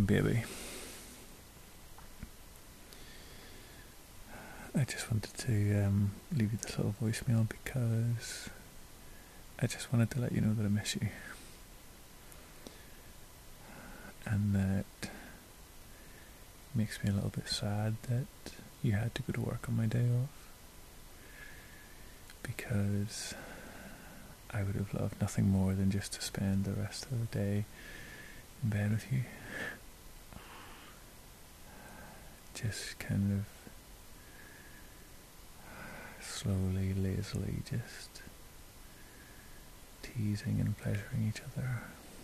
baby. I just wanted to leave you this little voicemail because I just wanted to let you know that I miss you. And that it makes me a little bit sad that you had to go to work on my day off. Because I would have loved nothing more than just to spend the rest of the day in bed with you. Just kind of slowly, lazily, just teasing and pleasuring each other.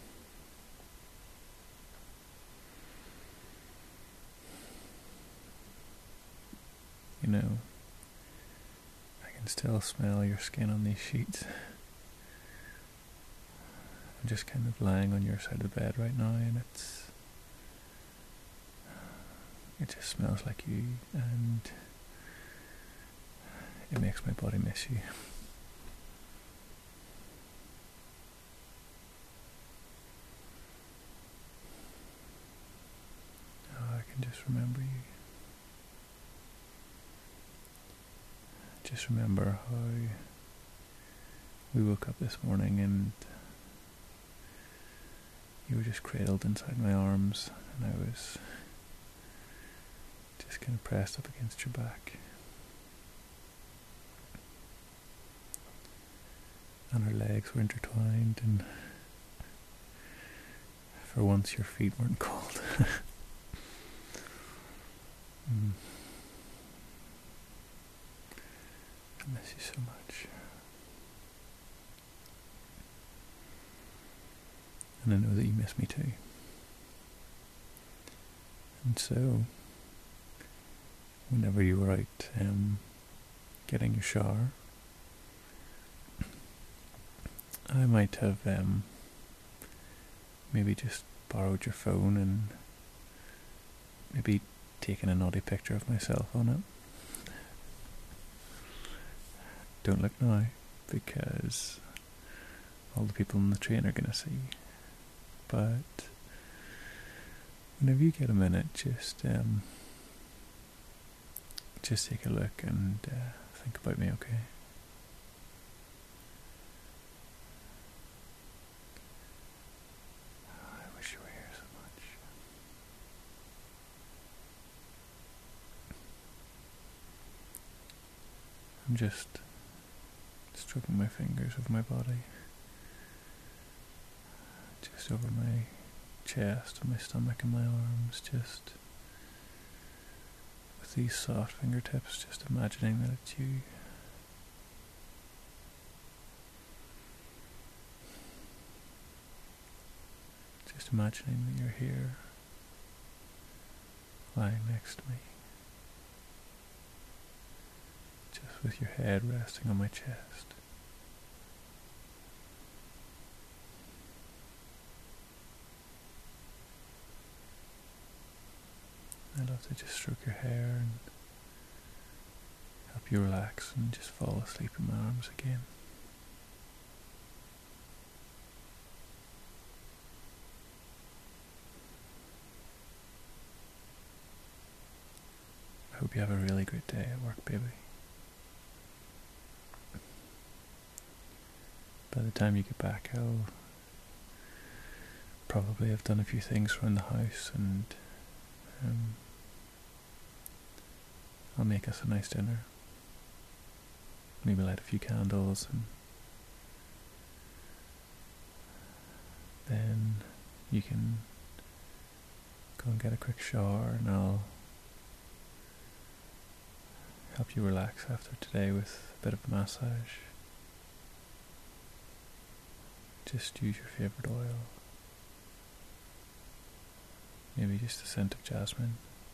You know, I can still smell your skin on these sheets. I'm just kind of lying on your side of the bed right now, and it just smells like you, and it makes my body miss you. Oh, I can just remember you. Just remember how we woke up this morning and you were just cradled inside my arms, and I was just kind of pressed up against your back. And our legs were intertwined, and for once your feet weren't cold. I miss you so much. And I know that you miss me too. And so, whenever you were out getting your shower, I might have maybe just borrowed your phone and maybe taken a naughty picture of myself on it. Don't look now, because all the people on the train are going to see. But whenever you get a minute, just take a look and think about me, okay? I wish you were here so much. I'm just stroking my fingers over my body, just over my chest and my stomach and my arms, just with these soft fingertips, just imagining that it's you. Just imagining that you're here, lying next to me, just with your head resting on my chest. I love to just stroke your hair and help you relax and just fall asleep in my arms again. I hope you have a really great day at work, baby. By the time you get back, I'll probably have done a few things around the house, and I'll make us a nice dinner. Maybe light a few candles, and then you can go and get a quick shower, and I'll help you relax after today with a bit of a massage. Just use your favourite oil. Maybe just a scent of jasmine.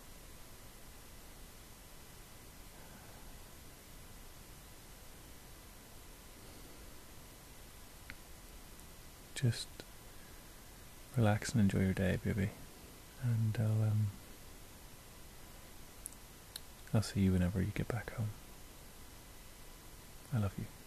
Just relax and enjoy your day, baby. And I'll see you whenever you get back home. I love you.